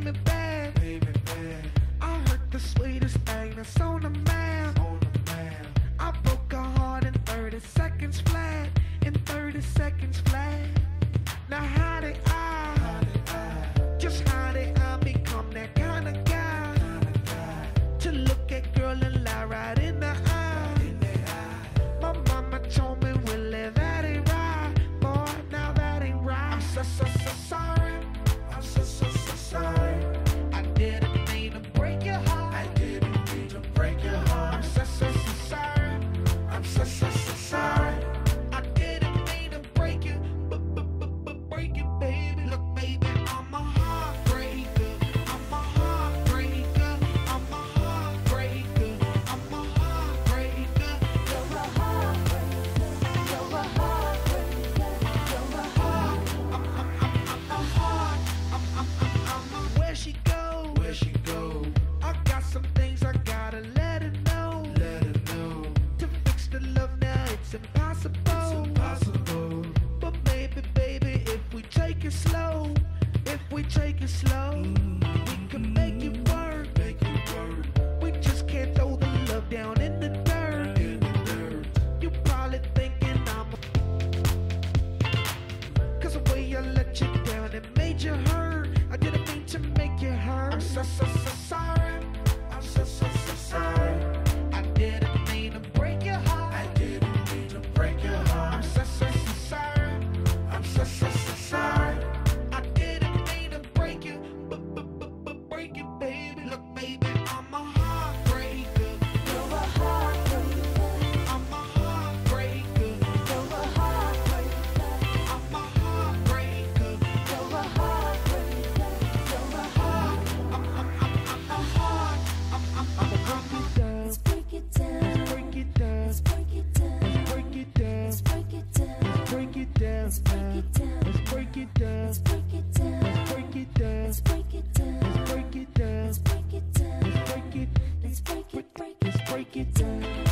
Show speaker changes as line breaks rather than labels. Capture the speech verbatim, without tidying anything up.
me bad.
Pay me back.
I heard the sweetest thing that's on the man.
On the man.
I broke her heart in thirty seconds flat. In thirty seconds flat. Now how did I?
How did I?
Just how did I become that kind of guy?
Kind of guy.
To look at girl and lie right in the eye.
In the eye.
My mama told me, Willie, that ain't right. Boy, now that ain't right. I'm so, so, so sorry.
I'm so, so, so sorry.
I didn't mean to break your heart.
I didn't mean to break your heart.
I'm so, so, so sorry.
I'm so, so, so sorry.
I didn't mean to break you, but, but, but, but break it, baby. Look, baby, I'm a heartbreaker. I'm a heartbreaker. I'm a heartbreaker. I'm a heartbreaker.
You're a heartbreaker. You're a heartbreaker. You're a heart.
I'm, I'm, I'm, I'm a heart. I'm, I'm, I'm, I'm a where she go?
Where she go?
I got some things I gotta let her know.
Let her know.
To fix the love now, it's impossible.
It's impossible.
But maybe, baby, if we take it slow, if we take it slow, we can make it work.
Make it work.
We just can't throw the love down in the dirt.
In the dirt.
You probably thinking I'm a cause the way I let you down, it made you hurt. I didn't mean to make you hurt. I'm so, so, so sorry.
I'm so, so, so sorry.
I didn't mean to break your heart.
I didn't mean to break your
I'm
heart.
so, so, so sorry.
I'm so, so, so sorry.
I didn't mean to break you, but, but, but, but break it, baby. Look, baby, I'm a heartbreaker.
You're a heartbreaker.
I'm a heartbreaker.
You're a heartbreaker.
I'm a heartbreaker.
You're a heartbreaker. You're a heart.
I'm, I'm, I'm, I'm a heart. I'm, I'm, I'm a
Let's break it down.
break it down.
Let's break it down.
Break it down.
Let's break it down.
Break it down.
Let's break it down.
Let's break it down.
Let's break it down.
Break it down.
Let's break it down.
Break it down.
Let's break it down.
Break it.
Let's break it, break it,
Let's break it down.